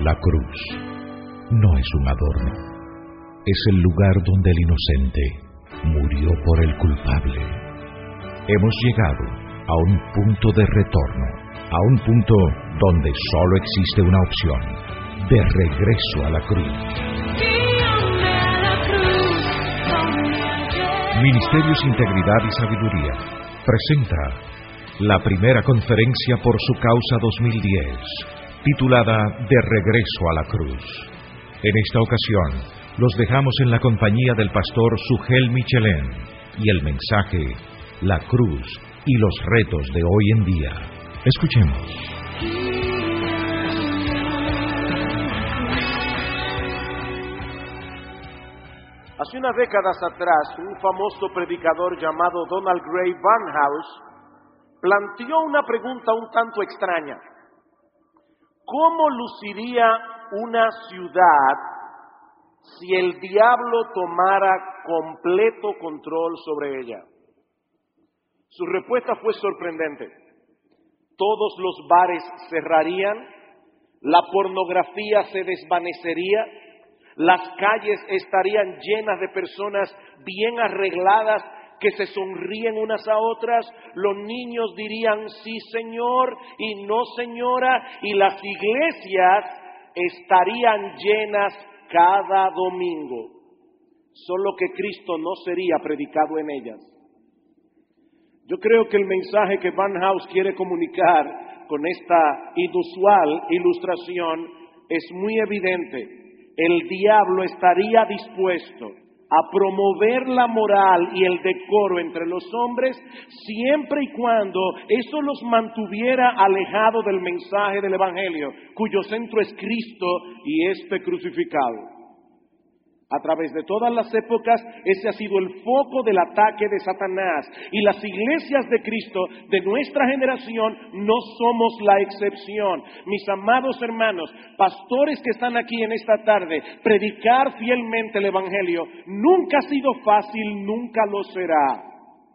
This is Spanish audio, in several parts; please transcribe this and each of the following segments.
La cruz no es un adorno, es el lugar donde el inocente murió por el culpable. Hemos llegado a un punto de retorno, a un punto donde solo existe una opción: de regreso a la cruz. Ministerios Integridad y Sabiduría presenta la primera conferencia por su causa 2010, titulada De regreso a la cruz. En esta ocasión, los dejamos en la compañía del pastor Sugel Michelén y el mensaje: la cruz y los retos de hoy en día. Escuchemos. Hace unas décadas atrás, un famoso predicador llamado Donald Grey Barnhouse planteó una pregunta un tanto extraña. ¿Cómo luciría una ciudad si el diablo tomara completo control sobre ella? Su respuesta fue sorprendente. Todos los bares cerrarían, la pornografía se desvanecería, las calles estarían llenas de personas bien arregladas que se sonríen unas a otras, los niños dirían sí señor y no señora, y las iglesias estarían llenas cada domingo, solo que Cristo no sería predicado en ellas. Yo creo que el mensaje que Barnhouse quiere comunicar con esta inusual ilustración es muy evidente. El diablo estaría dispuesto a promover la moral y el decoro entre los hombres siempre y cuando eso los mantuviera alejados del mensaje del Evangelio, cuyo centro es Cristo y este crucificado. A través de todas las épocas, ese ha sido el foco del ataque de Satanás. Y las iglesias de Cristo de nuestra generación no somos la excepción. Mis amados hermanos, pastores que están aquí en esta tarde, predicar fielmente el Evangelio nunca ha sido fácil, nunca lo será.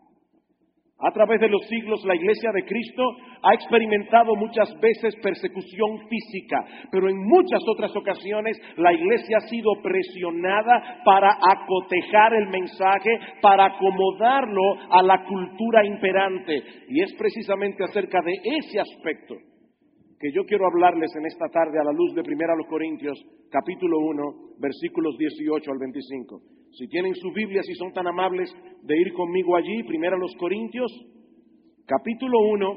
A través de los siglos, la iglesia de Cristo ha experimentado muchas veces persecución física, pero en muchas otras ocasiones la iglesia ha sido presionada para acotejar el mensaje, para acomodarlo a la cultura imperante. Y es precisamente acerca de ese aspecto que yo quiero hablarles en esta tarde a la luz de 1 Corintios, capítulo 1, versículos 18 al 25. Si tienen su Biblia, si son tan amables de ir conmigo allí, 1 Corintios, capítulo 1,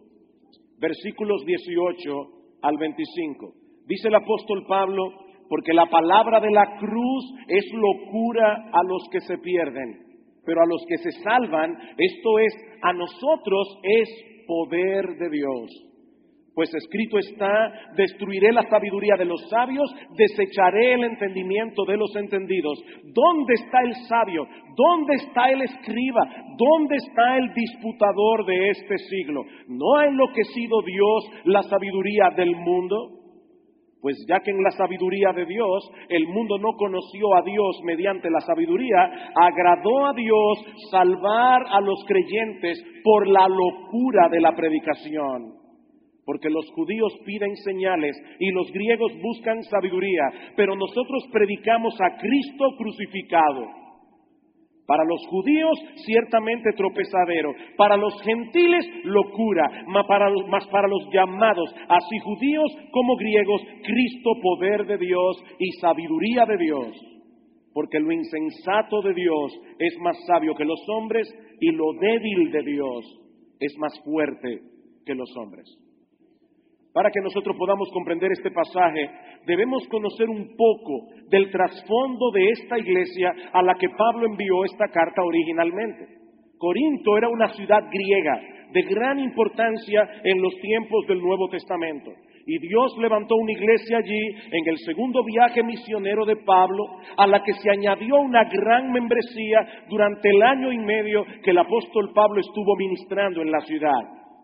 versículos 18 al 25. Dice el apóstol Pablo: porque la palabra de la cruz es locura a los que se pierden, pero a los que se salvan, esto es, a nosotros es poder de Dios. Pues escrito está: destruiré la sabiduría de los sabios, desecharé el entendimiento de los entendidos. ¿Dónde está el sabio? ¿Dónde está el escriba? ¿Dónde está el disputador de este siglo? ¿No ha enloquecido Dios la sabiduría del mundo? Pues ya que en la sabiduría de Dios el mundo no conoció a Dios mediante la sabiduría, agradó a Dios salvar a los creyentes por la locura de la predicación. Porque los judíos piden señales y los griegos buscan sabiduría, pero nosotros predicamos a Cristo crucificado. Para los judíos ciertamente tropezadero, para los gentiles locura, mas para los llamados, así judíos como griegos, Cristo poder de Dios y sabiduría de Dios. Porque lo insensato de Dios es más sabio que los hombres, y lo débil de Dios es más fuerte que los hombres. Para que nosotros podamos comprender este pasaje, debemos conocer un poco del trasfondo de esta iglesia a la que Pablo envió esta carta originalmente. Corinto era una ciudad griega de gran importancia en los tiempos del Nuevo Testamento. Y Dios levantó una iglesia allí en el segundo viaje misionero de Pablo, a la que se añadió una gran membresía durante el año y medio que el apóstol Pablo estuvo ministrando en la ciudad.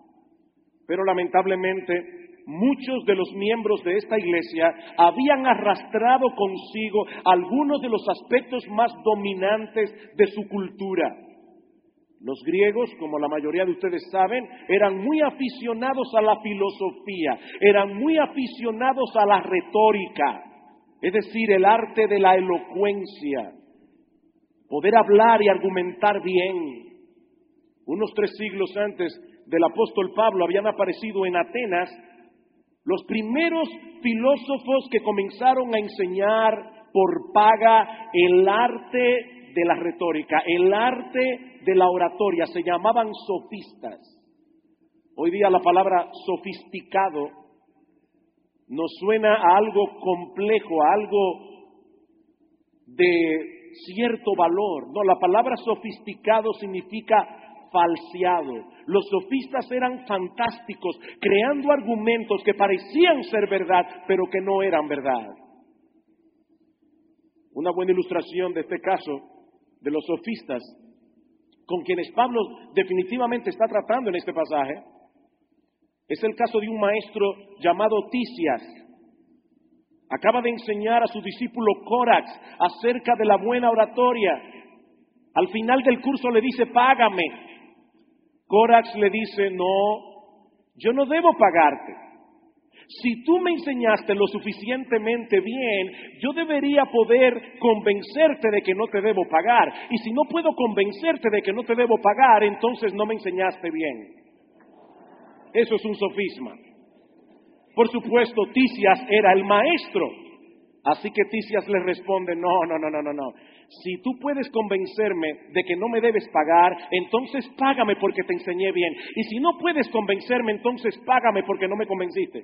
Pero lamentablemente, muchos de los miembros de esta iglesia habían arrastrado consigo algunos de los aspectos más dominantes de su cultura. Los griegos, como la mayoría de ustedes saben, eran muy aficionados a la filosofía, eran muy aficionados a la retórica, es decir, el arte de la elocuencia, poder hablar y argumentar bien. Unos 3 siglos antes del apóstol Pablo habían aparecido en Atenas los primeros filósofos que comenzaron a enseñar por paga el arte de la retórica, el arte de la oratoria. Se llamaban sofistas. Hoy día la palabra sofisticado nos suena a algo complejo, a algo de cierto valor. No, la palabra sofisticado significa falseado. Los sofistas eran fantásticos, creando argumentos que parecían ser verdad, pero que no eran verdad. Una buena ilustración de este caso, de los sofistas, con quienes Pablo definitivamente está tratando en este pasaje, es el caso de un maestro llamado Tisias. Acaba de enseñar a su discípulo Corax acerca de la buena oratoria. Al final del curso le dice, págame. Corax le dice, no, yo no debo pagarte. Si tú me enseñaste lo suficientemente bien, yo debería poder convencerte de que no te debo pagar. Y si no puedo convencerte de que no te debo pagar, entonces no me enseñaste bien. Eso es un sofisma. Por supuesto, Tisias era el maestro. Así que Tisias le responde, no. Si tú puedes convencerme de que no me debes pagar, entonces págame porque te enseñé bien. Y si no puedes convencerme, entonces págame porque no me convenciste.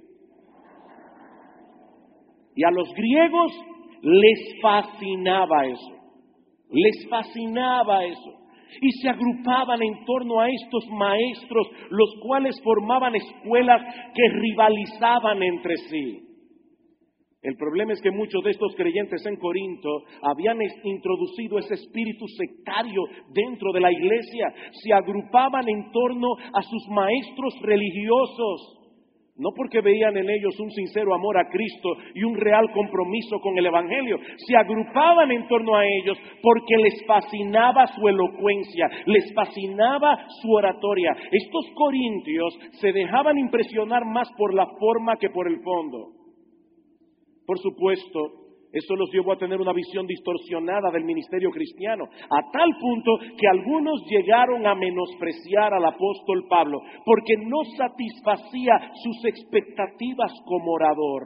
Y a los griegos les fascinaba eso. Les fascinaba eso. Y se agrupaban en torno a estos maestros, los cuales formaban escuelas que rivalizaban entre sí. El problema es que muchos de estos creyentes en Corinto habían introducido ese espíritu sectario dentro de la iglesia. Se agrupaban en torno a sus maestros religiosos. No porque veían en ellos un sincero amor a Cristo y un real compromiso con el Evangelio. Se agrupaban en torno a ellos porque les fascinaba su elocuencia, les fascinaba su oratoria. Estos corintios se dejaban impresionar más por la forma que por el fondo. Por supuesto, eso los llevó a tener una visión distorsionada del ministerio cristiano, a tal punto que algunos llegaron a menospreciar al apóstol Pablo, porque no satisfacía sus expectativas como orador.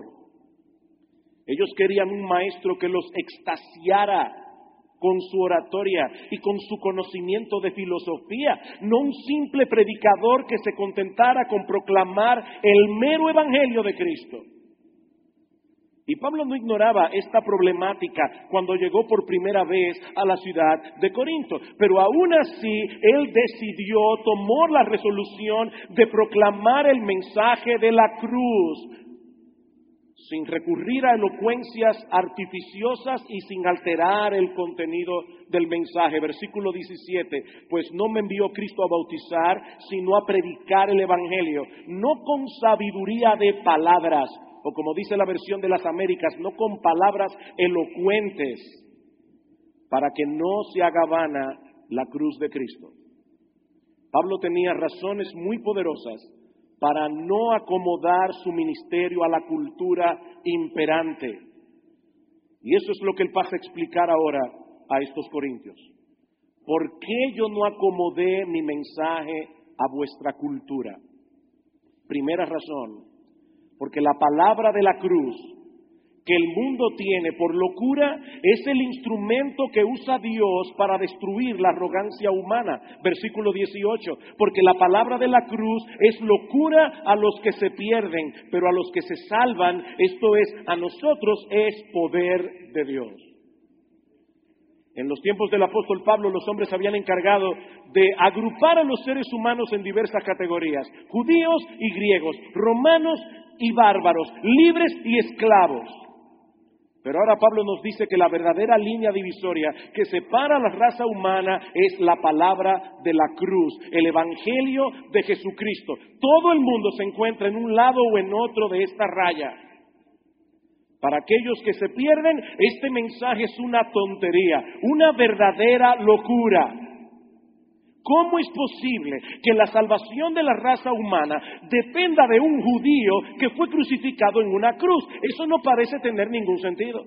Ellos querían un maestro que los extasiara con su oratoria y con su conocimiento de filosofía, no un simple predicador que se contentara con proclamar el mero evangelio de Cristo. Y Pablo no ignoraba esta problemática cuando llegó por primera vez a la ciudad de Corinto. Pero aún así, él tomó la resolución de proclamar el mensaje de la cruz, sin recurrir a elocuencias artificiosas y sin alterar el contenido del mensaje. Versículo 17, pues no me envió Cristo a bautizar, sino a predicar el evangelio, no con sabiduría de palabras, o como dice la versión de las Américas, no con palabras elocuentes, para que no se haga vana la cruz de Cristo. Pablo tenía razones muy poderosas para no acomodar su ministerio a la cultura imperante. Y eso es lo que él pasa a explicar ahora a estos corintios. ¿Por qué yo no acomodé mi mensaje a vuestra cultura? Primera razón, porque la palabra de la cruz que el mundo tiene por locura es el instrumento que usa Dios para destruir la arrogancia humana. Versículo 18, porque la palabra de la cruz es locura a los que se pierden, pero a los que se salvan, esto es, a nosotros es poder de Dios. En los tiempos del apóstol Pablo, los hombres habían encargado de agrupar a los seres humanos en diversas categorías, judíos y griegos, romanos y bárbaros, libres y esclavos. Pero ahora Pablo nos dice que la verdadera línea divisoria que separa a la raza humana es la palabra de la cruz, el evangelio de Jesucristo. Todo el mundo se encuentra en un lado o en otro de esta raya. Para aquellos que se pierden, este mensaje es una tontería, una verdadera locura. ¿Cómo es posible que la salvación de la raza humana dependa de un judío que fue crucificado en una cruz? Eso no parece tener ningún sentido.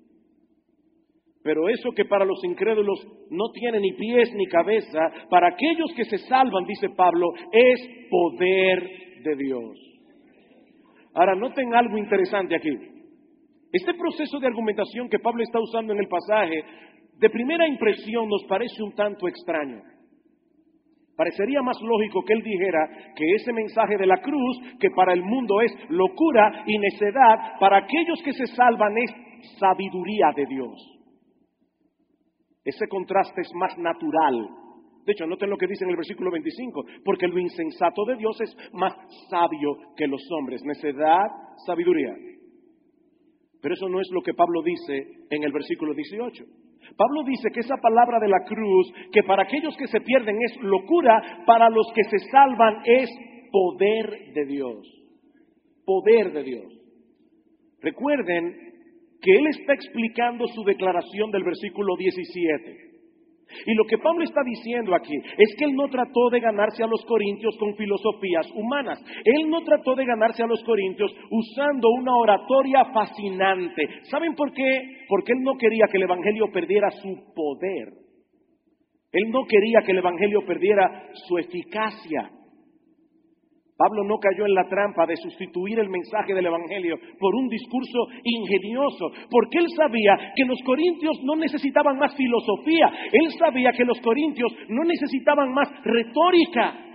Pero eso que para los incrédulos no tiene ni pies ni cabeza, para aquellos que se salvan, dice Pablo, es poder de Dios. Ahora, noten algo interesante aquí. Este proceso de argumentación que Pablo está usando en el pasaje, de primera impresión nos parece un tanto extraño. Parecería más lógico que él dijera que ese mensaje de la cruz, que para el mundo es locura y necedad, para aquellos que se salvan es sabiduría de Dios. Ese contraste es más natural. De hecho, noten lo que dice en el versículo 25, porque lo insensato de Dios es más sabio que los hombres. Necedad, sabiduría. Pero eso no es lo que Pablo dice en el versículo 18. Pablo dice que esa palabra de la cruz, que para aquellos que se pierden es locura, para los que se salvan es poder de Dios. Poder de Dios. Recuerden que él está explicando su declaración del versículo 17. Y lo que Pablo está diciendo aquí es que él no trató de ganarse a los corintios con filosofías humanas. Él no trató de ganarse a los corintios usando una oratoria fascinante. ¿Saben por qué? Porque él no quería que el evangelio perdiera su poder. Él no quería que el evangelio perdiera su eficacia. Pablo no cayó en la trampa de sustituir el mensaje del evangelio por un discurso ingenioso, porque él sabía que los corintios no necesitaban más filosofía, él sabía que los corintios no necesitaban más retórica.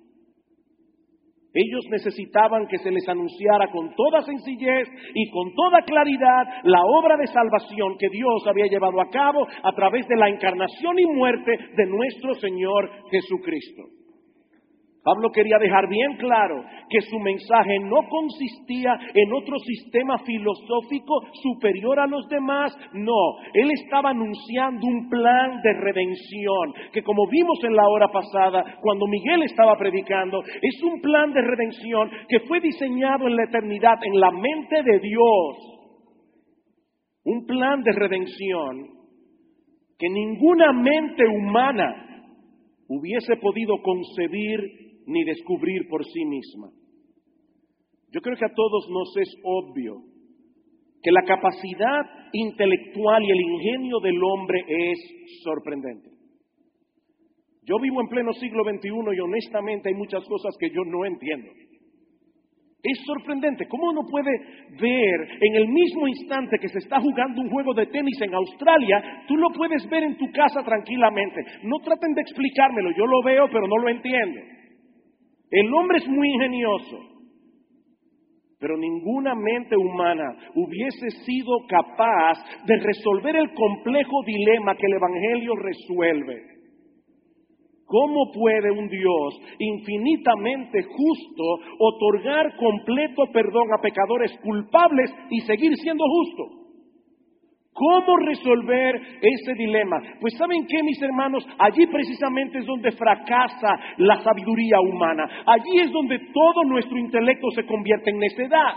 Ellos necesitaban que se les anunciara con toda sencillez y con toda claridad la obra de salvación que Dios había llevado a cabo a través de la encarnación y muerte de nuestro Señor Jesucristo. Pablo quería dejar bien claro que su mensaje no consistía en otro sistema filosófico superior a los demás. No, él estaba anunciando un plan de redención, que como vimos en la hora pasada, cuando Miguel estaba predicando, es un plan de redención que fue diseñado en la eternidad, en la mente de Dios. Un plan de redención que ninguna mente humana hubiese podido concebir ni descubrir por sí misma. Yo creo que a todos nos es obvio que la capacidad intelectual y el ingenio del hombre es sorprendente. Yo vivo en pleno siglo XXI y honestamente hay muchas cosas que yo no entiendo. Es sorprendente. ¿Cómo uno puede ver en el mismo instante que se está jugando un juego de tenis en Australia, tú lo puedes ver en tu casa tranquilamente? No traten de explicármelo, yo lo veo pero no lo entiendo. El hombre es muy ingenioso, pero ninguna mente humana hubiese sido capaz de resolver el complejo dilema que el Evangelio resuelve. ¿Cómo puede un Dios infinitamente justo otorgar completo perdón a pecadores culpables y seguir siendo justo? ¿Cómo resolver ese dilema? Pues ¿saben qué, mis hermanos? Allí precisamente es donde fracasa la sabiduría humana. Allí es donde todo nuestro intelecto se convierte en necedad.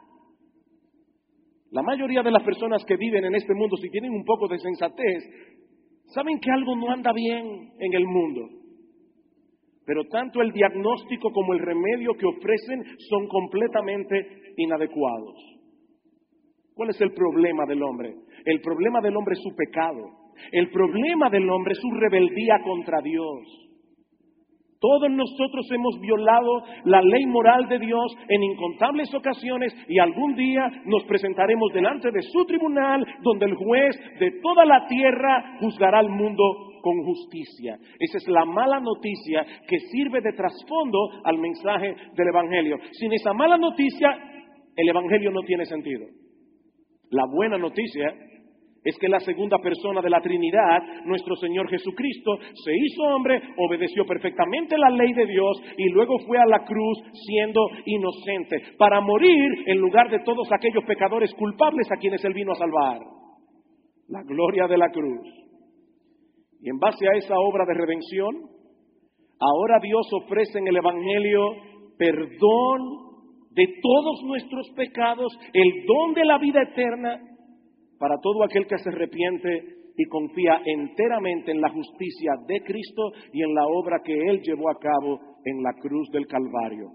La mayoría de las personas que viven en este mundo, si tienen un poco de sensatez, saben que algo no anda bien en el mundo. Pero tanto el diagnóstico como el remedio que ofrecen son completamente inadecuados. ¿Cuál es el problema del hombre? El problema del hombre es su pecado. El problema del hombre es su rebeldía contra Dios. Todos nosotros hemos violado la ley moral de Dios en incontables ocasiones y algún día nos presentaremos delante de su tribunal donde el juez de toda la tierra juzgará al mundo con justicia. Esa es la mala noticia que sirve de trasfondo al mensaje del Evangelio. Sin esa mala noticia, el Evangelio no tiene sentido. La buena noticia es que la segunda persona de la Trinidad, nuestro Señor Jesucristo, se hizo hombre, obedeció perfectamente la ley de Dios y luego fue a la cruz siendo inocente para morir en lugar de todos aquellos pecadores culpables a quienes Él vino a salvar. La gloria de la cruz. Y en base a esa obra de redención, ahora Dios ofrece en el Evangelio perdón de todos nuestros pecados, el don de la vida eterna para todo aquel que se arrepiente y confía enteramente en la justicia de Cristo y en la obra que Él llevó a cabo en la cruz del Calvario.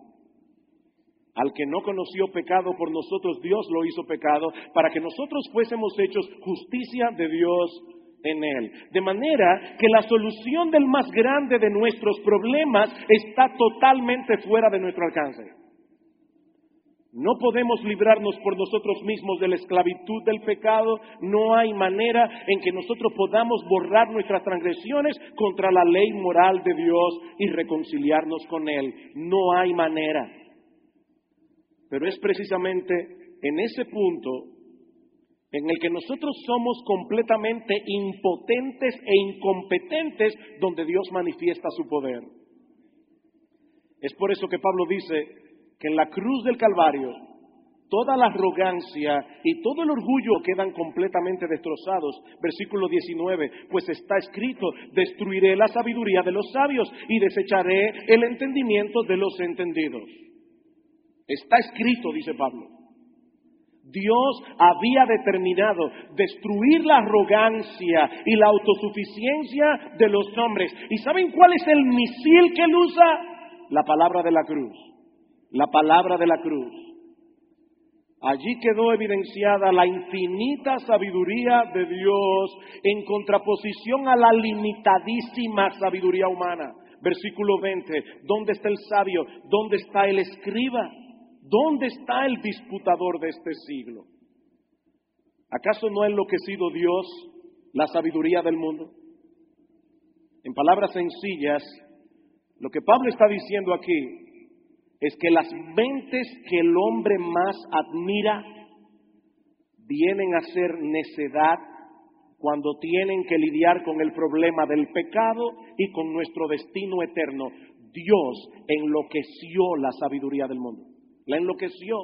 Al que no conoció pecado por nosotros, Dios lo hizo pecado para que nosotros fuésemos hechos justicia de Dios en Él. De manera que la solución del más grande de nuestros problemas está totalmente fuera de nuestro alcance. No podemos librarnos por nosotros mismos de la esclavitud del pecado. No hay manera en que nosotros podamos borrar nuestras transgresiones contra la ley moral de Dios y reconciliarnos con Él. No hay manera. Pero es precisamente en ese punto en el que nosotros somos completamente impotentes e incompetentes donde Dios manifiesta su poder. Es por eso que Pablo dice que en la cruz del Calvario toda la arrogancia y todo el orgullo quedan completamente destrozados. Versículo 19, pues está escrito: destruiré la sabiduría de los sabios y desecharé el entendimiento de los entendidos. Está escrito, dice Pablo. Dios había determinado destruir la arrogancia y la autosuficiencia de los hombres. ¿Y saben cuál es el misil que él usa? La palabra de la cruz. La palabra de la cruz. Allí quedó evidenciada la infinita sabiduría de Dios en contraposición a la limitadísima sabiduría humana. Versículo 20, ¿dónde está el sabio? ¿Dónde está el escriba? ¿Dónde está el disputador de este siglo? ¿Acaso no ha enloquecido Dios la sabiduría del mundo? En palabras sencillas, lo que Pablo está diciendo aquí es que las mentes que el hombre más admira vienen a ser necedad cuando tienen que lidiar con el problema del pecado y con nuestro destino eterno. Dios enloqueció la sabiduría del mundo. La enloqueció.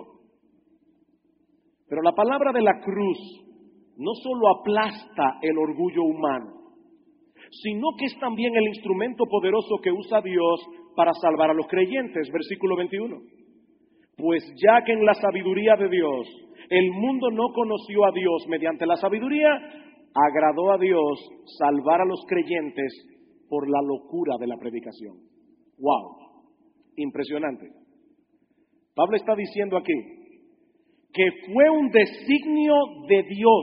Pero la palabra de la cruz no solo aplasta el orgullo humano, sino que es también el instrumento poderoso que usa Dios para salvar a los creyentes. Versículo 21. Pues ya que en la sabiduría de Dios el mundo no conoció a Dios mediante la sabiduría, agradó a Dios salvar a los creyentes por la locura de la predicación. ¡Wow! Impresionante. Pablo está diciendo aquí que fue un designio de Dios,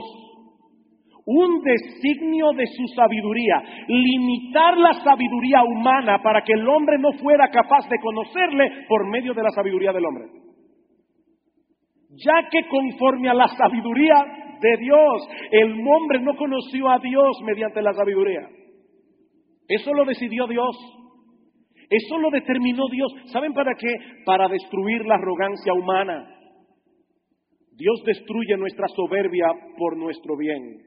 un designio de su sabiduría, limitar la sabiduría humana para que el hombre no fuera capaz de conocerle por medio de la sabiduría del hombre. Ya que conforme a la sabiduría de Dios, el hombre no conoció a Dios mediante la sabiduría. Eso lo decidió Dios. Eso lo determinó Dios. ¿Saben para qué? Para destruir la arrogancia humana. Dios destruye nuestra soberbia por nuestro bien.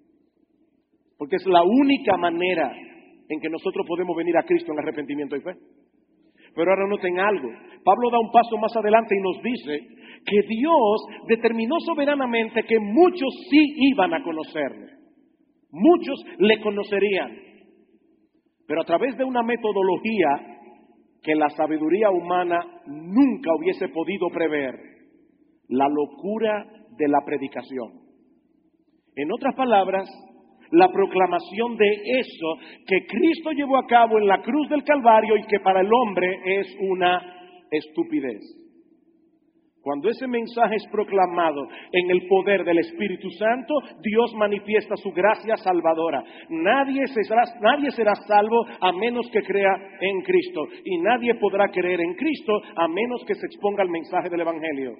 Porque es la única manera en que nosotros podemos venir a Cristo en arrepentimiento y fe. Pero ahora noten algo. Pablo da un paso más adelante y nos dice que Dios determinó soberanamente que muchos sí iban a conocerle. Muchos le conocerían. Pero a través de una metodología que la sabiduría humana nunca hubiese podido prever, la locura de la predicación. En otras palabras, la proclamación de eso que Cristo llevó a cabo en la cruz del Calvario y que para el hombre es una estupidez. Cuando ese mensaje es proclamado en el poder del Espíritu Santo, Dios manifiesta su gracia salvadora. Nadie será salvo a menos que crea en Cristo. Y nadie podrá creer en Cristo a menos que se exponga al mensaje del Evangelio.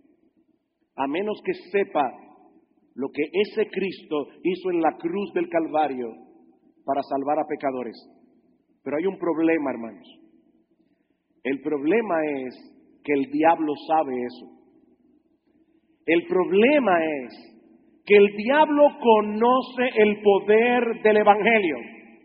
A menos que sepa lo que ese Cristo hizo en la cruz del Calvario para salvar a pecadores. Pero hay un problema, hermanos. El problema es que el diablo sabe eso. El problema es que el diablo conoce el poder del Evangelio.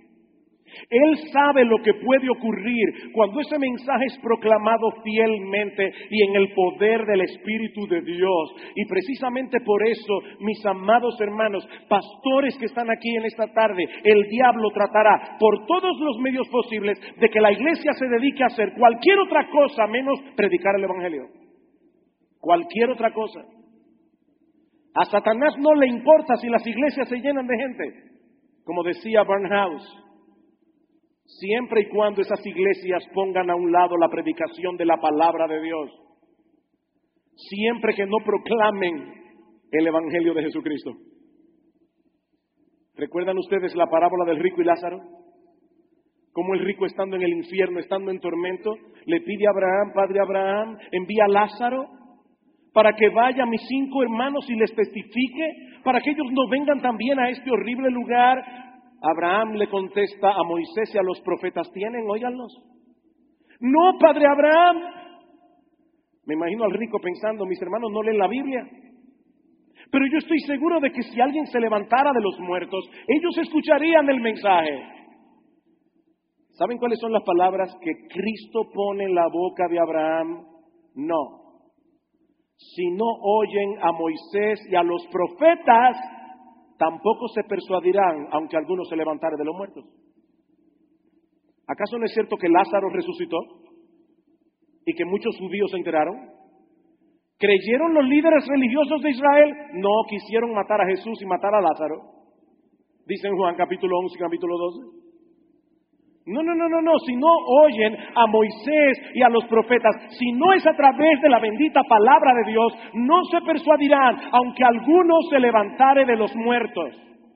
Él sabe lo que puede ocurrir cuando ese mensaje es proclamado fielmente y en el poder del Espíritu de Dios. Y precisamente por eso, mis amados hermanos, pastores que están aquí en esta tarde, el diablo tratará por todos los medios posibles de que la iglesia se dedique a hacer cualquier otra cosa menos predicar el Evangelio. Cualquier otra cosa. A Satanás no le importa si las iglesias se llenan de gente. Como decía Barnhouse, siempre y cuando esas iglesias pongan a un lado la predicación de la palabra de Dios, siempre que no proclamen el Evangelio de Jesucristo. ¿Recuerdan ustedes la parábola del rico y Lázaro? Cómo el rico, estando en el infierno, estando en tormento, le pide a Abraham: Padre Abraham, envía a Lázaro para que vaya a mis 5 hermanos y les testifique, para que ellos no vengan también a este horrible lugar. Abraham le contesta a Moisés y a los profetas: ¿tienen? Óiganlos. No, Padre Abraham. Me imagino al rico pensando: mis hermanos no leen la Biblia. Pero yo estoy seguro de que si alguien se levantara de los muertos, ellos escucharían el mensaje. ¿Saben cuáles son las palabras que Cristo pone en la boca de Abraham? No. Si no oyen a Moisés y a los profetas, tampoco se persuadirán, aunque alguno se levantare de los muertos. ¿Acaso no es cierto que Lázaro resucitó y que muchos judíos se enteraron? ¿Creyeron los líderes religiosos de Israel? No, quisieron matar a Jesús y matar a Lázaro. Dice en Juan capítulo 11 y capítulo 12. No. Si no oyen a Moisés y a los profetas, si no es a través de la bendita palabra de Dios, no se persuadirán, aunque alguno se levantare de los muertos.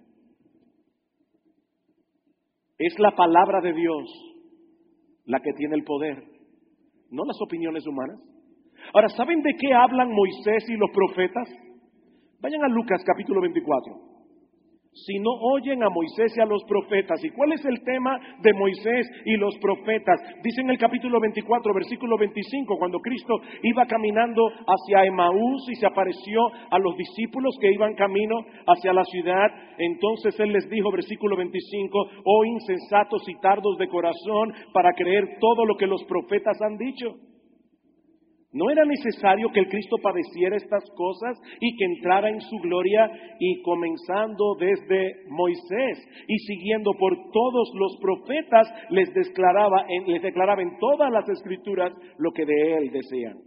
Es la palabra de Dios la que tiene el poder, no las opiniones humanas. Ahora, ¿saben de qué hablan Moisés y los profetas? Vayan a Lucas capítulo 24. Si no oyen a Moisés y a los profetas. ¿Y cuál es el tema de Moisés y los profetas? Dice en el capítulo 24, versículo 25, cuando Cristo iba caminando hacia Emaús y se apareció a los discípulos que iban camino hacia la ciudad, entonces Él les dijo, versículo 25, oh insensatos y tardos de corazón para creer todo lo que los profetas han dicho. ¿No era necesario que el Cristo padeciera estas cosas y que entrara en su gloria? Y comenzando desde Moisés y siguiendo por todos los profetas, les declaraba en todas las escrituras lo que de él decían.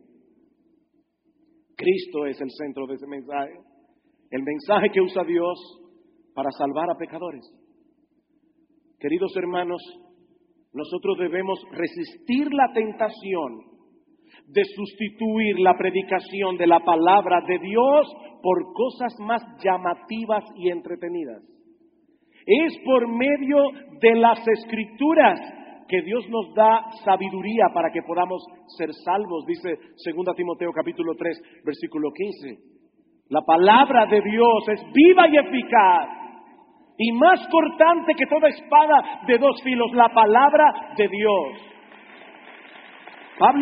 Cristo es el centro de ese mensaje. El mensaje que usa Dios para salvar a pecadores. Queridos hermanos, nosotros debemos resistir la tentación de sustituir la predicación de la palabra de Dios por cosas más llamativas y entretenidas. Es por medio de las Escrituras que Dios nos da sabiduría para que podamos ser salvos, dice 2 Timoteo capítulo 3, versículo 15. La palabra de Dios es viva y eficaz y más cortante que toda espada de 2 filos, la palabra de Dios. Pablo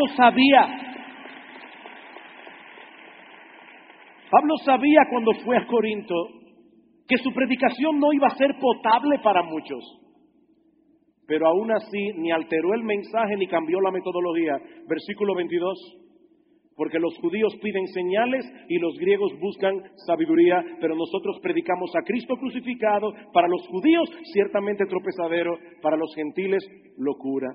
sabía cuando fue a Corinto que su predicación no iba a ser potable para muchos, pero aún así ni alteró el mensaje ni cambió la metodología. Versículo 22, porque los judíos piden señales y los griegos buscan sabiduría, pero nosotros predicamos a Cristo crucificado, para los judíos ciertamente tropezadero, para los gentiles locura.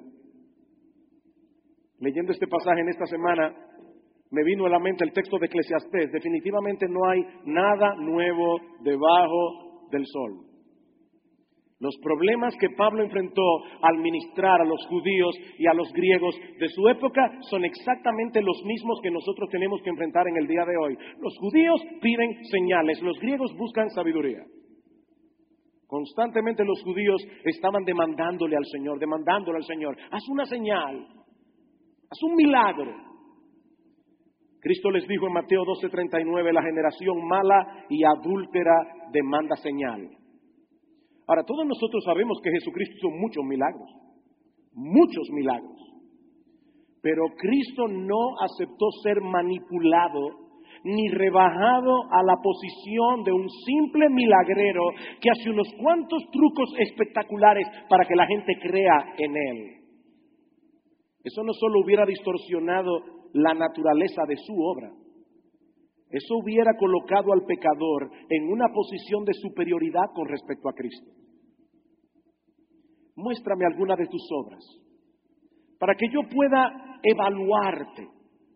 Leyendo este pasaje en esta semana, me vino a la mente el texto de Eclesiastés. Definitivamente no hay nada nuevo debajo del sol. Los problemas que Pablo enfrentó al ministrar a los judíos y a los griegos de su época son exactamente los mismos que nosotros tenemos que enfrentar en el día de hoy. Los judíos piden señales, los griegos buscan sabiduría. Constantemente los judíos estaban demandándole al Señor, haz una señal. Haz un milagro. Cristo les dijo en Mateo 12:39, la generación mala y adúltera demanda señal. Ahora, todos nosotros sabemos que Jesucristo hizo muchos milagros. Pero Cristo no aceptó ser manipulado ni rebajado a la posición de un simple milagrero que hace unos cuantos trucos espectaculares para que la gente crea en Él. Eso no solo hubiera distorsionado la naturaleza de su obra, eso hubiera colocado al pecador en una posición de superioridad con respecto a Cristo. Muéstrame alguna de tus obras para que yo pueda evaluarte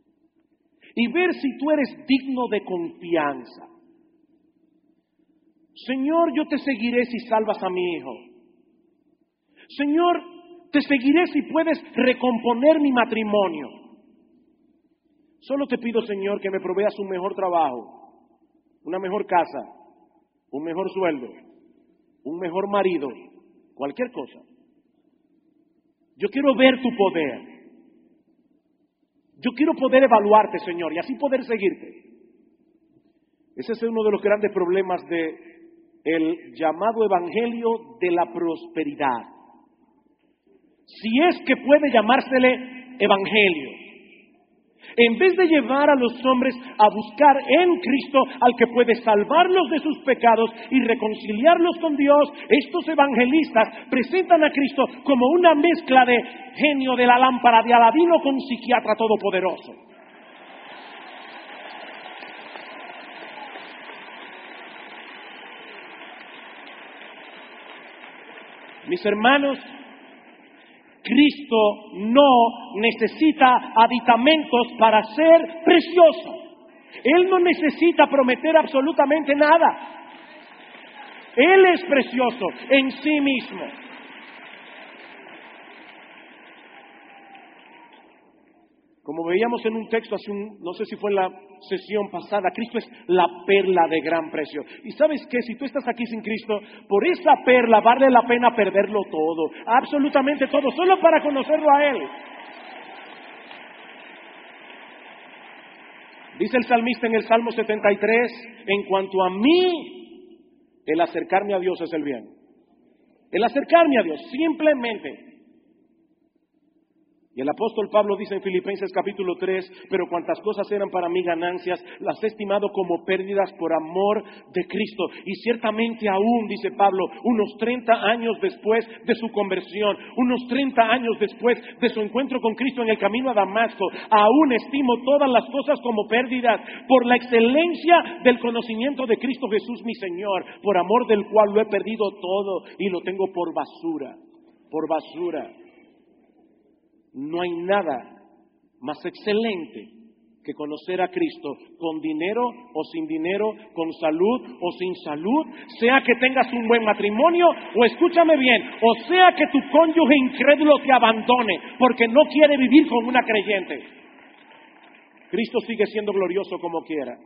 y ver si tú eres digno de confianza. Señor, yo te seguiré si salvas a mi hijo. Señor, te seguiré si puedes recomponer mi matrimonio. Solo te pido, Señor, que me proveas un mejor trabajo, una mejor casa, un mejor sueldo, un mejor marido, cualquier cosa. Yo quiero ver tu poder. Yo quiero poder evaluarte, Señor, y así poder seguirte. Ese es uno de los grandes problemas del llamado evangelio de la prosperidad. Si es que puede llamársele evangelio. En vez de llevar a los hombres a buscar en Cristo al que puede salvarlos de sus pecados y reconciliarlos con Dios, estos evangelistas presentan a Cristo como una mezcla de genio de la lámpara de Aladino con psiquiatra todopoderoso. Mis hermanos, Cristo no necesita aditamentos para ser precioso. Él no necesita prometer absolutamente nada. Él es precioso en sí mismo. Como veíamos en un texto no sé si fue en la sesión pasada, Cristo es la perla de gran precio. Y ¿sabes qué? Si tú estás aquí sin Cristo, por esa perla vale la pena perderlo todo, absolutamente todo, solo para conocerlo a Él. Dice el salmista en el Salmo 73, en cuanto a mí, el acercarme a Dios es el bien. El acercarme a Dios, simplemente. Y el apóstol Pablo dice en Filipenses capítulo 3, pero cuantas cosas eran para mí ganancias, las he estimado como pérdidas por amor de Cristo. Y ciertamente aún, dice Pablo, unos 30 años después de su conversión, unos 30 años después de su encuentro con Cristo en el camino a Damasco, aún estimo todas las cosas como pérdidas por la excelencia del conocimiento de Cristo Jesús mi Señor, por amor del cual lo he perdido todo y lo tengo por basura, por basura. No hay nada más excelente que conocer a Cristo con dinero o sin dinero, con salud o sin salud, sea que tengas un buen matrimonio o escúchame bien, o sea que tu cónyuge incrédulo te abandone porque no quiere vivir con una creyente. Cristo sigue siendo glorioso como quiera.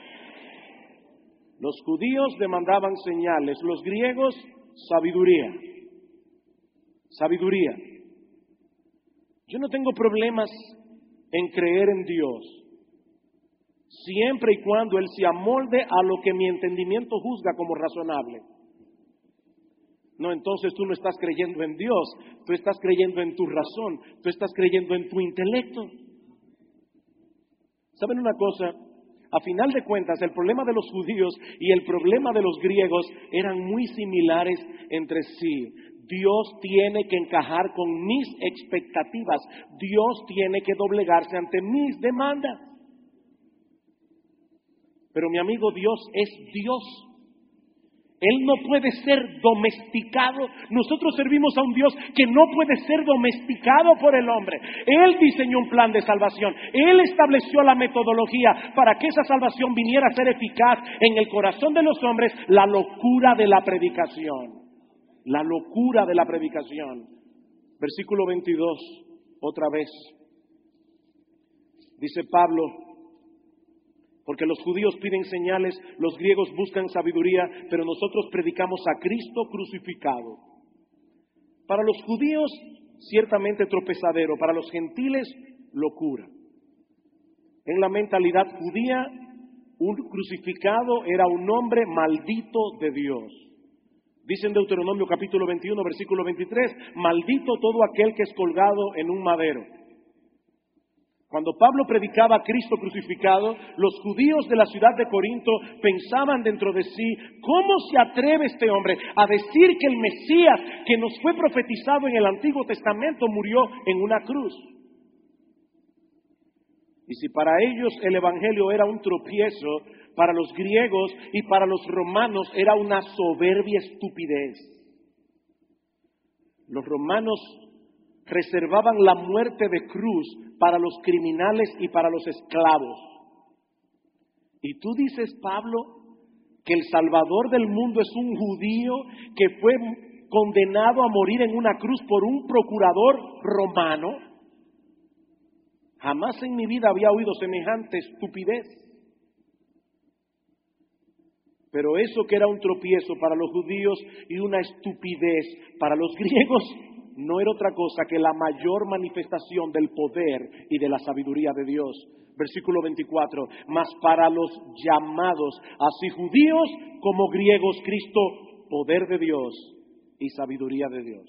Los judíos demandaban señales, los griegos sabiduría. Sabiduría. Yo no tengo problemas en creer en Dios, siempre y cuando Él se amolde a lo que mi entendimiento juzga como razonable. No, entonces tú no estás creyendo en Dios, tú estás creyendo en tu razón, tú estás creyendo en tu intelecto. ¿Saben una cosa? A final de cuentas, el problema de los judíos y el problema de los griegos eran muy similares entre sí. Dios tiene que encajar con mis expectativas. Dios tiene que doblegarse ante mis demandas. Pero mi amigo, Dios es Dios. Él no puede ser domesticado. Nosotros servimos a un Dios que no puede ser domesticado por el hombre. Él diseñó un plan de salvación. Él estableció la metodología para que esa salvación viniera a ser eficaz en el corazón de los hombres. La locura de la predicación. La locura de la predicación. Versículo 22, otra vez. Dice Pablo, porque los judíos piden señales, los griegos buscan sabiduría, pero nosotros predicamos a Cristo crucificado. Para los judíos, ciertamente tropezadero, para los gentiles, locura. En la mentalidad judía, un crucificado era un hombre maldito de Dios. Dice en Deuteronomio capítulo 21, versículo 23, maldito todo aquel que es colgado en un madero. Cuando Pablo predicaba a Cristo crucificado, los judíos de la ciudad de Corinto pensaban dentro de sí, ¿cómo se atreve este hombre a decir que el Mesías que nos fue profetizado en el Antiguo Testamento murió en una cruz? Y si para ellos el evangelio era un tropiezo, para los griegos y para los romanos era una soberbia estupidez. Los romanos reservaban la muerte de cruz para los criminales y para los esclavos. Y tú dices, Pablo, que el Salvador del mundo es un judío que fue condenado a morir en una cruz por un procurador romano? Jamás en mi vida había oído semejante estupidez. Pero eso que era un tropiezo para los judíos y una estupidez para los griegos, no era otra cosa que la mayor manifestación del poder y de la sabiduría de Dios. Versículo 24, mas para los llamados, así judíos como griegos, Cristo, poder de Dios y sabiduría de Dios.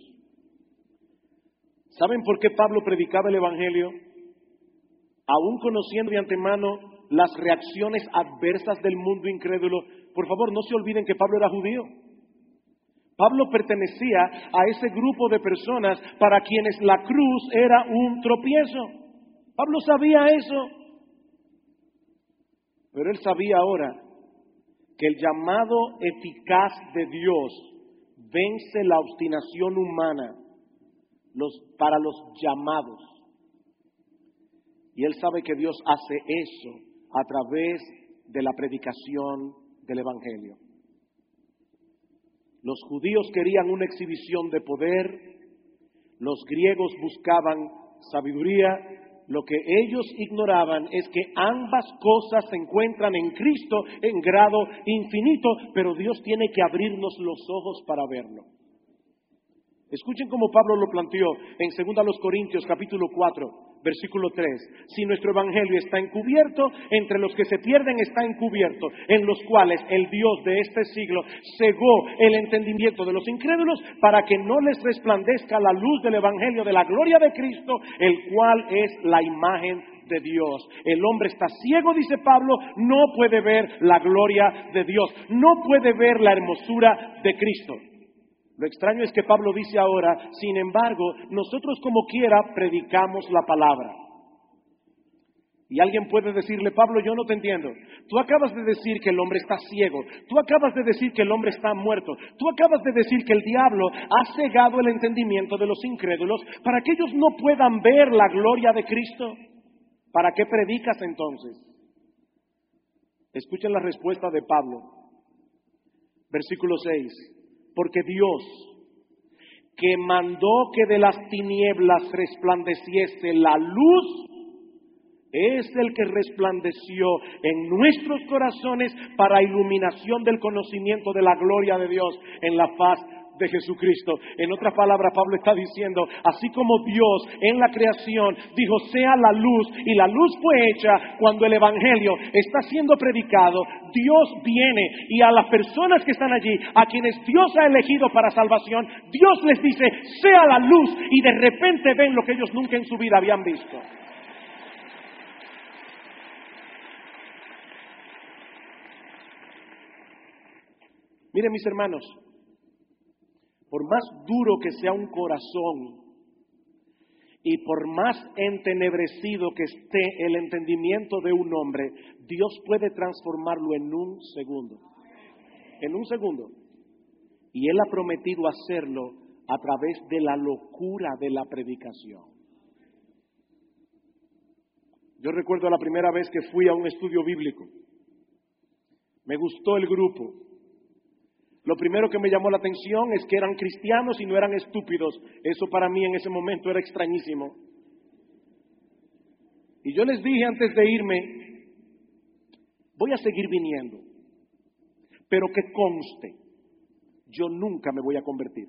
¿Saben por qué Pablo predicaba el Evangelio? Aún conociendo de antemano las reacciones adversas del mundo incrédulo. Por favor, no se olviden que Pablo era judío. Pablo pertenecía a ese grupo de personas para quienes la cruz era un tropiezo. Pablo sabía eso. Pero él sabía ahora que el llamado eficaz de Dios vence la obstinación humana para los llamados. Y él sabe que Dios hace eso a través de la predicación del Evangelio. Los judíos querían una exhibición de poder, los griegos buscaban sabiduría. Lo que ellos ignoraban es que ambas cosas se encuentran en Cristo en grado infinito, pero Dios tiene que abrirnos los ojos para verlo. Escuchen cómo Pablo lo planteó en 2 Corintios capítulo 4, versículo 3. Si nuestro evangelio está encubierto, entre los que se pierden está encubierto, en los cuales el Dios de este siglo cegó el entendimiento de los incrédulos para que no les resplandezca la luz del evangelio de la gloria de Cristo, el cual es la imagen de Dios. El hombre está ciego, dice Pablo, no puede ver la gloria de Dios, no puede ver la hermosura de Cristo. Lo extraño es que Pablo dice ahora, sin embargo, nosotros como quiera predicamos la palabra. Y alguien puede decirle, Pablo, yo no te entiendo. Tú acabas de decir que el hombre está ciego. Tú acabas de decir que el hombre está muerto. Tú acabas de decir que el diablo ha cegado el entendimiento de los incrédulos para que ellos no puedan ver la gloria de Cristo. ¿Para qué predicas entonces? Escuchen la respuesta de Pablo. Versículo 6. Porque Dios, que mandó que de las tinieblas resplandeciese la luz, es el que resplandeció en nuestros corazones para iluminación del conocimiento de la gloria de Dios en la faz de Jesucristo. En otras palabras, Pablo está diciendo, así como Dios en la creación dijo, sea la luz, y la luz fue hecha cuando el evangelio está siendo predicado, Dios viene y a las personas que están allí, a quienes Dios ha elegido para salvación, Dios les dice, sea la luz, y de repente ven lo que ellos nunca en su vida habían visto. Miren, mis hermanos, por más duro que sea un corazón y por más entenebrecido que esté el entendimiento de un hombre, Dios puede transformarlo en un segundo. En un segundo. Y Él ha prometido hacerlo a través de la locura de la predicación. Yo recuerdo la primera vez que fui a un estudio bíblico. Me gustó el grupo. Lo primero que me llamó la atención es que eran cristianos y no eran estúpidos. Eso para mí en ese momento era extrañísimo. Y yo les dije antes de irme, voy a seguir viniendo, pero que conste, yo nunca me voy a convertir.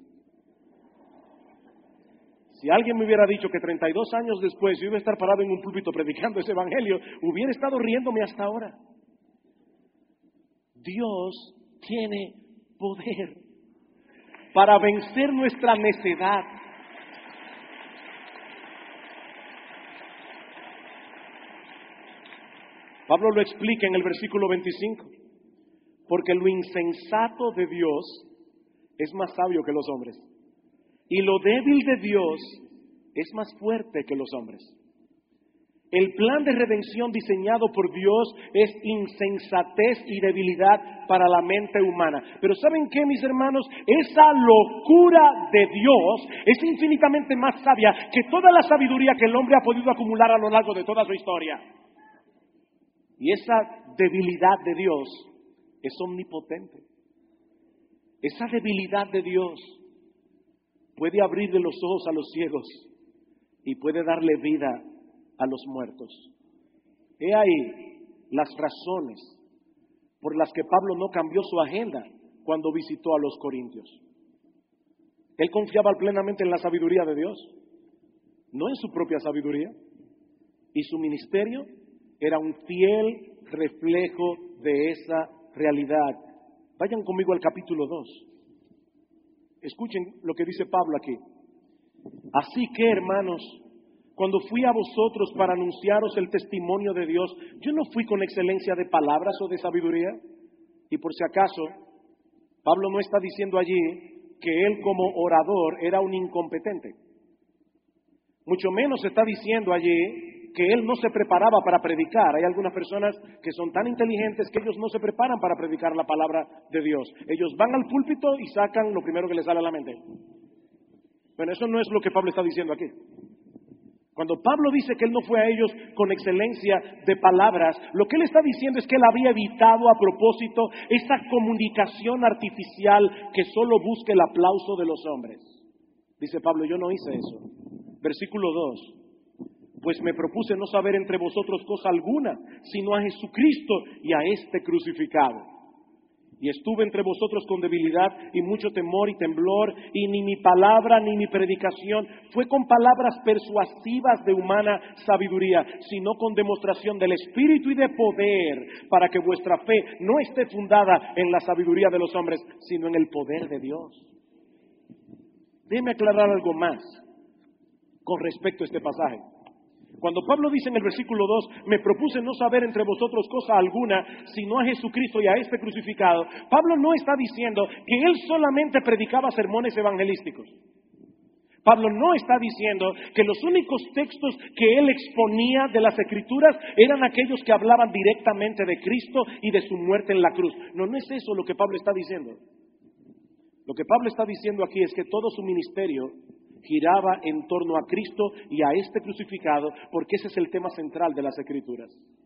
Si alguien me hubiera dicho que 32 años después yo iba a estar parado en un púlpito predicando ese evangelio, hubiera estado riéndome hasta ahora. Dios tiene poder para vencer nuestra necedad. Pablo lo explica en el versículo 25. Porque lo insensato de Dios es más sabio que los hombres, y lo débil de Dios es más fuerte que los hombres. El plan de redención diseñado por Dios es insensatez y debilidad para la mente humana. Pero ¿saben qué, mis hermanos? Esa locura de Dios es infinitamente más sabia que toda la sabiduría que el hombre ha podido acumular a lo largo de toda su historia. Y esa debilidad de Dios es omnipotente. Esa debilidad de Dios puede abrirle los ojos a los ciegos y puede darle vida a los muertos. He ahí las razones por las que Pablo no cambió su agenda cuando visitó a los corintios. Él confiaba plenamente en la sabiduría de Dios, no en su propia sabiduría, y su ministerio era un fiel reflejo de esa realidad. Vayan conmigo al capítulo 2. Escuchen lo que dice Pablo aquí. Así que, hermanos, cuando fui a vosotros para anunciaros el testimonio de Dios, yo no fui con excelencia de palabras o de sabiduría. Y por si acaso, Pablo no está diciendo allí que él como orador era un incompetente. Mucho menos está diciendo allí que él no se preparaba para predicar. Hay algunas personas que son tan inteligentes que ellos no se preparan para predicar la palabra de Dios. Ellos van al púlpito y sacan lo primero que les sale a la mente. Bueno, eso no es lo que Pablo está diciendo aquí. Cuando Pablo dice que él no fue a ellos con excelencia de palabras, lo que él está diciendo es que él había evitado a propósito esa comunicación artificial que solo busca el aplauso de los hombres. Dice Pablo, yo no hice eso. Versículo 2. Pues me propuse no saber entre vosotros cosa alguna, sino a Jesucristo y a este crucificado. Y estuve entre vosotros con debilidad y mucho temor y temblor, y ni mi palabra ni mi predicación fue con palabras persuasivas de humana sabiduría, sino con demostración del Espíritu y de poder, para que vuestra fe no esté fundada en la sabiduría de los hombres, sino en el poder de Dios. Déjeme aclarar algo más con respecto a este pasaje. Cuando Pablo dice en el versículo 2, me propuse no saber entre vosotros cosa alguna, sino a Jesucristo y a este crucificado, Pablo no está diciendo que él solamente predicaba sermones evangelísticos. Pablo no está diciendo que los únicos textos que él exponía de las Escrituras eran aquellos que hablaban directamente de Cristo y de su muerte en la cruz. No, no es eso lo que Pablo está diciendo. Lo que Pablo está diciendo aquí es que todo su ministerio giraba en torno a Cristo y a este crucificado, porque ese es el tema central de las Escrituras.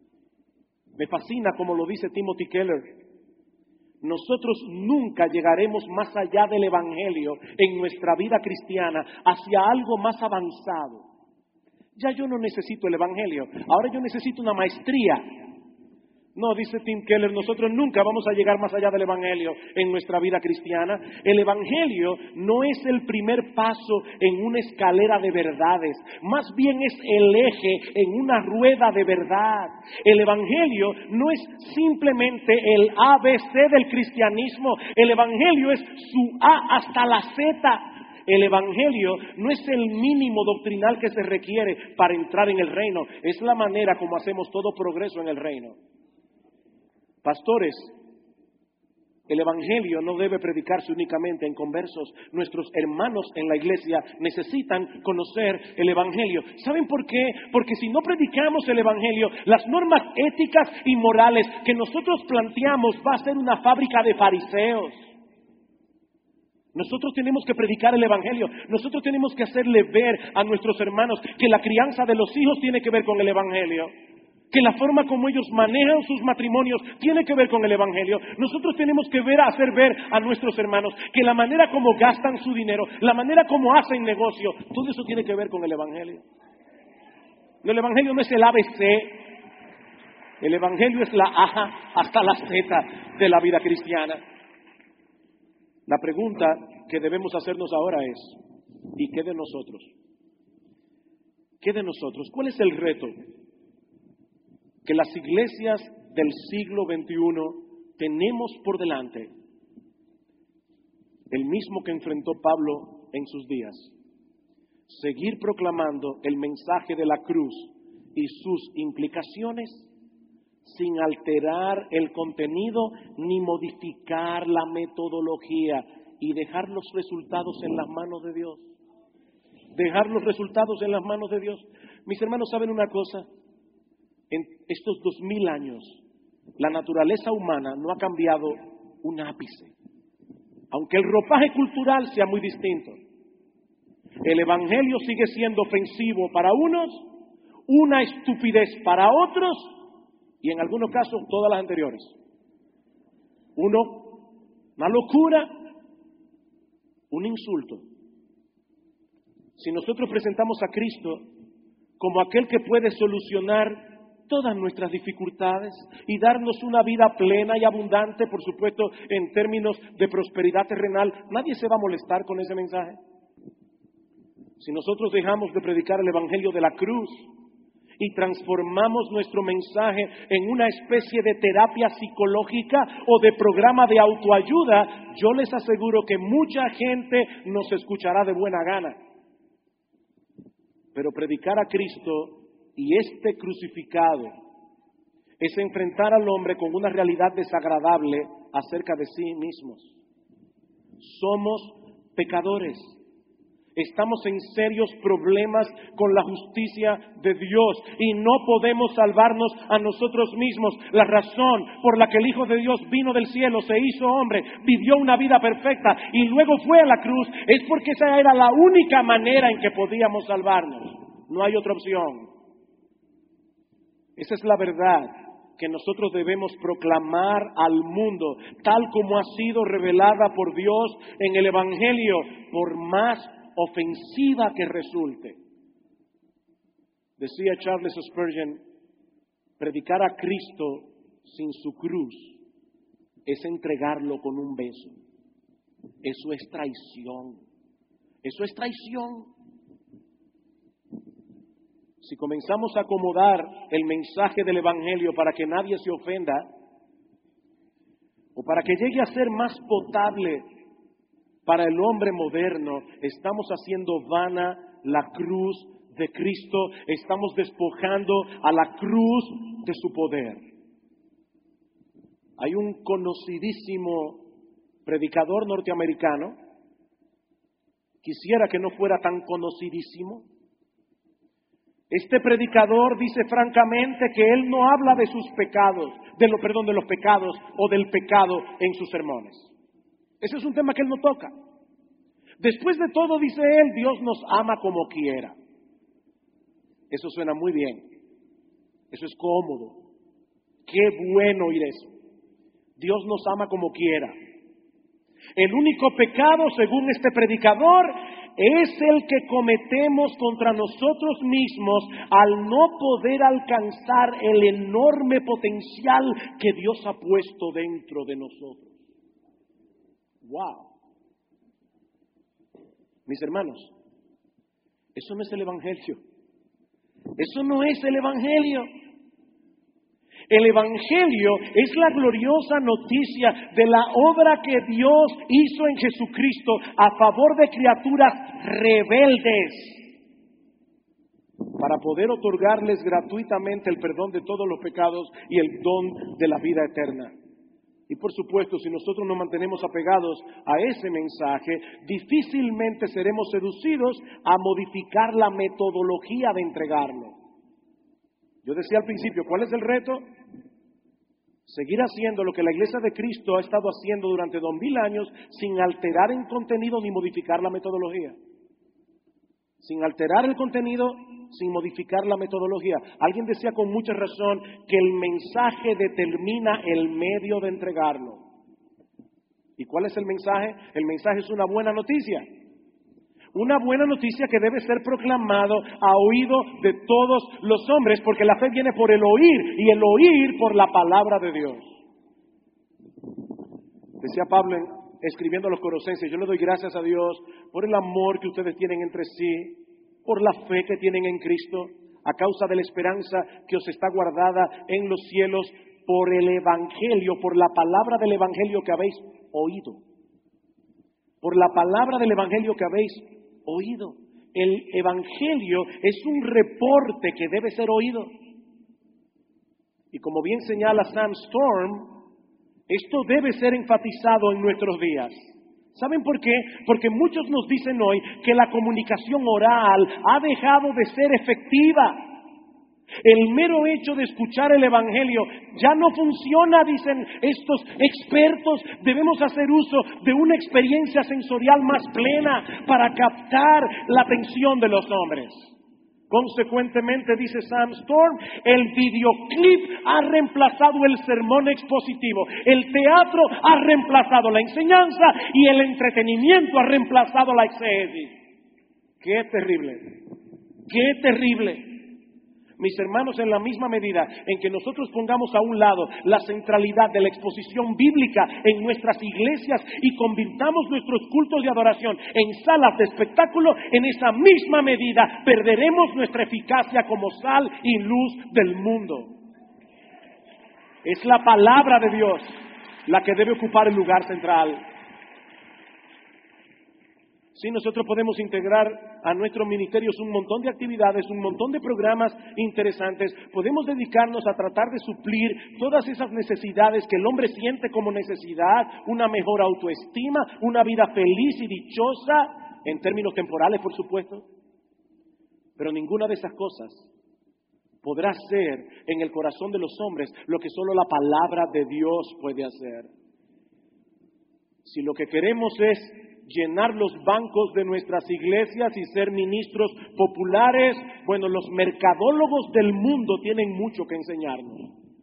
Me fascina como lo dice Timothy Keller. Nosotros nunca llegaremos más allá del Evangelio en nuestra vida cristiana hacia algo más avanzado. Ya yo no necesito el Evangelio, ahora yo necesito una maestría. No, dice Tim Keller, nosotros nunca vamos a llegar más allá del Evangelio en nuestra vida cristiana. El Evangelio no es el primer paso en una escalera de verdades, más bien es el eje en una rueda de verdad. El Evangelio no es simplemente el ABC del cristianismo, el Evangelio es su A hasta la Z. El Evangelio no es el mínimo doctrinal que se requiere para entrar en el reino, es la manera como hacemos todo progreso en el reino. Pastores, el Evangelio no debe predicarse únicamente en conversos. Nuestros hermanos en la iglesia necesitan conocer el Evangelio. ¿Saben por qué? Porque si no predicamos el Evangelio, las normas éticas y morales que nosotros planteamos va a ser una fábrica de fariseos. Nosotros tenemos que predicar el Evangelio. Nosotros tenemos que hacerle ver a nuestros hermanos que la crianza de los hijos tiene que ver con el Evangelio. Que la forma como ellos manejan sus matrimonios tiene que ver con el Evangelio. Nosotros tenemos que hacer ver a nuestros hermanos que la manera como gastan su dinero, la manera como hacen negocio, todo eso tiene que ver con el Evangelio. El Evangelio no es el ABC, el Evangelio es la A hasta la Z de la vida cristiana. La pregunta que debemos hacernos ahora es, ¿y qué de nosotros? ¿Qué de nosotros? ¿Cuál es el reto que las iglesias del siglo XXI tenemos por delante? El mismo que enfrentó Pablo en sus días. Seguir proclamando el mensaje de la cruz y sus implicaciones sin alterar el contenido ni modificar la metodología y dejar los resultados en las manos de Dios. Dejar los resultados en las manos de Dios. Mis hermanos, ¿saben una cosa? En estos 2000 años, la naturaleza humana no ha cambiado un ápice. Aunque el ropaje cultural sea muy distinto, el Evangelio sigue siendo ofensivo para unos, una estupidez para otros y en algunos casos todas las anteriores. Uno, una locura, un insulto. Si nosotros presentamos a Cristo como aquel que puede solucionar todas nuestras dificultades y darnos una vida plena y abundante, por supuesto, en términos de prosperidad terrenal, nadie se va a molestar con ese mensaje. Si nosotros dejamos de predicar el Evangelio de la cruz y transformamos nuestro mensaje en una especie de terapia psicológica o de programa de autoayuda, yo les aseguro que mucha gente nos escuchará de buena gana. Pero predicar a Cristo y este crucificado es enfrentar al hombre con una realidad desagradable acerca de sí mismos. Somos pecadores. Estamos en serios problemas con la justicia de Dios y no podemos salvarnos a nosotros mismos. La razón por la que el Hijo de Dios vino del cielo, se hizo hombre, vivió una vida perfecta y luego fue a la cruz, es porque esa era la única manera en que podíamos salvarnos. No hay otra opción. Esa es la verdad que nosotros debemos proclamar al mundo, tal como ha sido revelada por Dios en el Evangelio, por más ofensiva que resulte. Decía Charles Spurgeon, predicar a Cristo sin su cruz es entregarlo con un beso. Eso es traición. Eso es traición. Si comenzamos a acomodar el mensaje del Evangelio para que nadie se ofenda, o para que llegue a ser más potable para el hombre moderno, estamos haciendo vana la cruz de Cristo, estamos despojando a la cruz de su poder. Hay un conocidísimo predicador norteamericano, quisiera que no fuera tan conocidísimo. Este predicador dice francamente que él no habla de sus pecados, de los pecados o del pecado en sus sermones. Ese es un tema que él no toca. Después de todo, dice él, Dios nos ama como quiera. Eso suena muy bien. Eso es cómodo. Qué bueno oír eso. Dios nos ama como quiera. El único pecado, según este predicador, es el que cometemos contra nosotros mismos al no poder alcanzar el enorme potencial que Dios ha puesto dentro de nosotros. ¡Wow! Mis hermanos, eso no es el Evangelio. Eso no es el Evangelio. El Evangelio es la gloriosa noticia de la obra que Dios hizo en Jesucristo a favor de criaturas rebeldes para poder otorgarles gratuitamente el perdón de todos los pecados y el don de la vida eterna. Y por supuesto, si nosotros nos mantenemos apegados a ese mensaje, difícilmente seremos seducidos a modificar la metodología de entregarlo. Yo decía al principio, ¿cuál es el reto? Seguir haciendo lo que la Iglesia de Cristo ha estado haciendo durante 2000 años sin alterar el contenido ni modificar la metodología. Sin alterar el contenido, sin modificar la metodología. Alguien decía con mucha razón que el mensaje determina el medio de entregarlo. ¿Y cuál es el mensaje? El mensaje es una buena noticia. Una buena noticia que debe ser proclamado a oído de todos los hombres, porque la fe viene por el oír y el oír por la palabra de Dios. Decía Pablo escribiendo a los Colosenses, yo le doy gracias a Dios por el amor que ustedes tienen entre sí, por la fe que tienen en Cristo, a causa de la esperanza que os está guardada en los cielos, por el Evangelio, por la palabra del Evangelio que habéis oído. Por la palabra del Evangelio que habéis oído. El Evangelio es un reporte que debe ser oído. Y como bien señala Sam Storm, esto debe ser enfatizado en nuestros días. ¿Saben por qué? Porque muchos nos dicen hoy que la comunicación oral ha dejado de ser efectiva. El mero hecho de escuchar el Evangelio ya no funciona, dicen estos expertos. Debemos hacer uso de una experiencia sensorial más plena para captar la atención de los hombres. Consecuentemente, dice Sam Storm, el videoclip ha reemplazado el sermón expositivo, el teatro ha reemplazado la enseñanza y el entretenimiento ha reemplazado la exégesis. ¡Qué terrible! ¡Qué terrible! Mis hermanos, en la misma medida en que nosotros pongamos a un lado la centralidad de la exposición bíblica en nuestras iglesias y convirtamos nuestros cultos de adoración en salas de espectáculo, en esa misma medida perderemos nuestra eficacia como sal y luz del mundo. Es la palabra de Dios la que debe ocupar el lugar central. Sí, nosotros podemos integrar a nuestros ministerios un montón de actividades, un montón de programas interesantes. Podemos dedicarnos a tratar de suplir todas esas necesidades que el hombre siente como necesidad, una mejor autoestima, una vida feliz y dichosa, en términos temporales, por supuesto. Pero ninguna de esas cosas podrá ser en el corazón de los hombres lo que solo la palabra de Dios puede hacer. Si lo que queremos es llenar los bancos de nuestras iglesias y ser ministros populares, bueno, los mercadólogos del mundo tienen mucho que enseñarnos.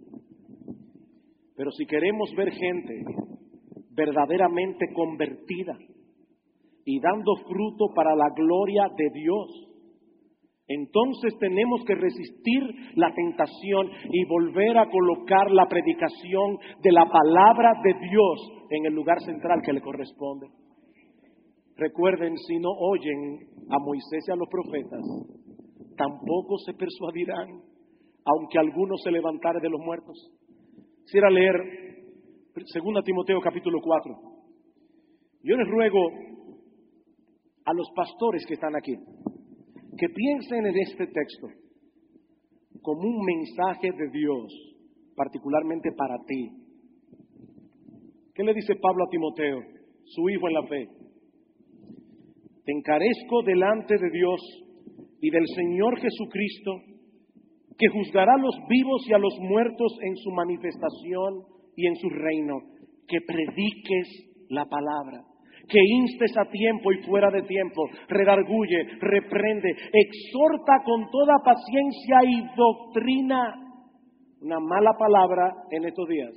Pero si queremos ver gente verdaderamente convertida y dando fruto para la gloria de Dios, entonces tenemos que resistir la tentación y volver a colocar la predicación de la palabra de Dios en el lugar central que le corresponde. Recuerden, si no oyen a Moisés y a los profetas, tampoco se persuadirán, aunque alguno se levantare de los muertos. Quisiera leer 2 Timoteo capítulo 4. Yo les ruego a los pastores que están aquí, que piensen en este texto como un mensaje de Dios, particularmente para ti. ¿Qué le dice Pablo a Timoteo, su hijo en la fe? Te encarezco delante de Dios y del Señor Jesucristo, que juzgará a los vivos y a los muertos en su manifestación y en su reino, que prediques la palabra, que instes a tiempo y fuera de tiempo, redarguye, reprende, exhorta con toda paciencia y doctrina. Una mala palabra en estos días,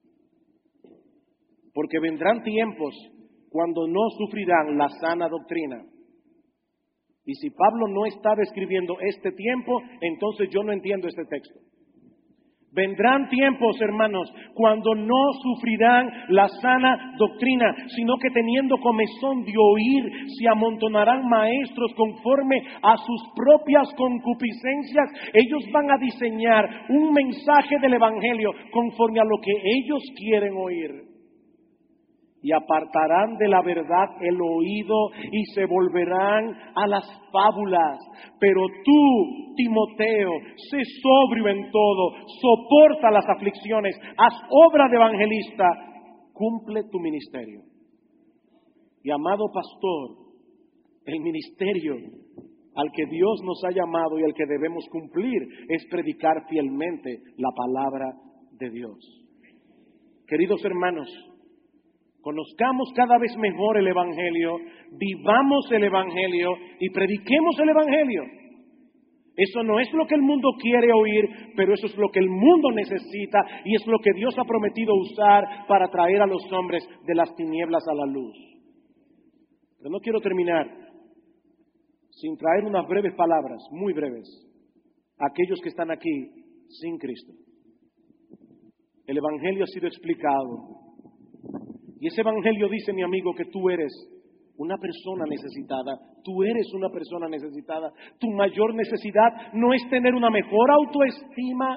porque vendrán tiempos cuando no sufrirán la sana doctrina. Y si Pablo no está describiendo este tiempo, entonces yo no entiendo este texto. Vendrán tiempos, hermanos, cuando no sufrirán la sana doctrina, sino que teniendo comezón de oír, se amontonarán maestros conforme a sus propias concupiscencias. Ellos van a diseñar un mensaje del Evangelio conforme a lo que ellos quieren oír. Y apartarán de la verdad el oído y se volverán a las fábulas. Pero tú, Timoteo, sé sobrio en todo, soporta las aflicciones, haz obra de evangelista, cumple tu ministerio. Y amado pastor, el ministerio al que Dios nos ha llamado y al que debemos cumplir es predicar fielmente la palabra de Dios. Queridos hermanos, conozcamos cada vez mejor el Evangelio, vivamos el Evangelio y prediquemos el Evangelio. Eso no es lo que el mundo quiere oír, pero eso es lo que el mundo necesita y es lo que Dios ha prometido usar para traer a los hombres de las tinieblas a la luz. Pero no quiero terminar sin traer unas breves palabras, muy breves, a aquellos que están aquí sin Cristo. El Evangelio ha sido explicado. Y ese Evangelio dice, mi amigo, que tú eres una persona necesitada. Tú eres una persona necesitada. Tu mayor necesidad no es tener una mejor autoestima.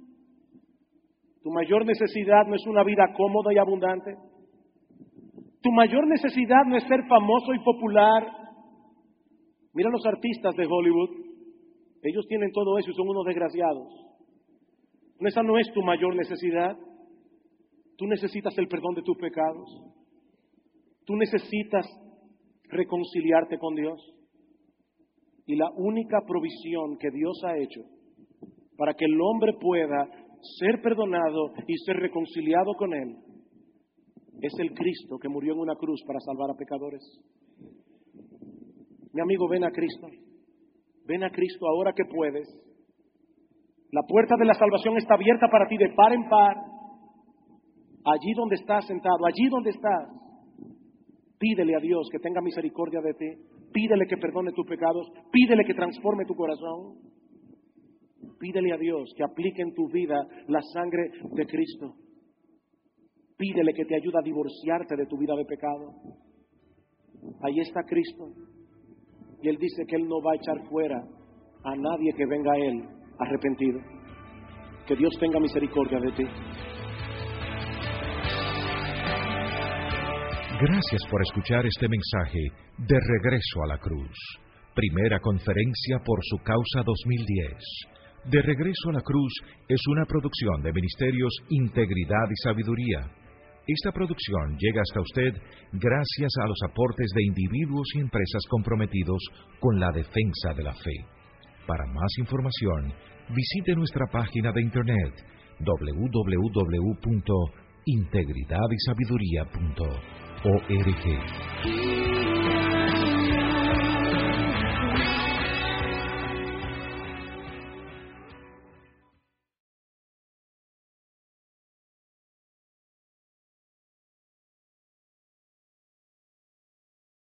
Tu mayor necesidad no es una vida cómoda y abundante. Tu mayor necesidad no es ser famoso y popular. Mira los artistas de Hollywood. Ellos tienen todo eso y son unos desgraciados. Esa no es tu mayor necesidad. Tú necesitas el perdón de tus pecados. Tú necesitas reconciliarte con Dios. Y la única provisión que Dios ha hecho para que el hombre pueda ser perdonado y ser reconciliado con Él es el Cristo que murió en una cruz para salvar a pecadores. Mi amigo, ven a Cristo. Ven a Cristo ahora que puedes. La puerta de la salvación está abierta para ti de par en par. Allí donde estás sentado, allí donde estás, pídele a Dios que tenga misericordia de ti. Pídele que perdone tus pecados. Pídele que transforme tu corazón. Pídele a Dios que aplique en tu vida la sangre de Cristo. Pídele que te ayude a divorciarte de tu vida de pecado. Ahí está Cristo. Y Él dice que Él no va a echar fuera a nadie que venga a Él arrepentido. Que Dios tenga misericordia de ti. Gracias por escuchar este mensaje de Regreso a la Cruz. Primera conferencia por su causa 2010. De Regreso a la Cruz es una producción de Ministerios Integridad y Sabiduría. Esta producción llega hasta usted gracias a los aportes de individuos y empresas comprometidos con la defensa de la fe. Para más información, visite nuestra página de internet www.integridadysabiduría.org.